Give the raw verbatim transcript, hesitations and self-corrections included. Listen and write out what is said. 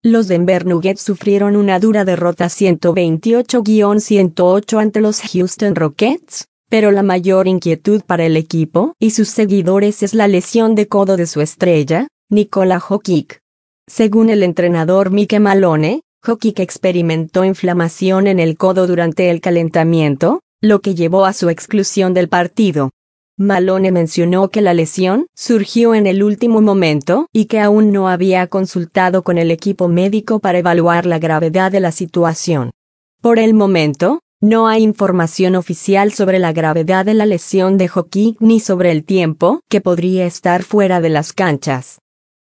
Los Denver Nuggets sufrieron una dura derrota ciento veintiocho a ciento ocho ante los Houston Rockets, pero la mayor inquietud para el equipo y sus seguidores es la lesión de codo de su estrella, Nikola Jokic. Según el entrenador Mike Malone, Jokic experimentó inflamación en el codo durante el calentamiento, lo que llevó a su exclusión del partido. Malone mencionó que la lesión surgió en el último momento y que aún no había consultado con el equipo médico para evaluar la gravedad de la situación. Por el momento, no hay información oficial sobre la gravedad de la lesión de Jokic ni sobre el tiempo que podría estar fuera de las canchas.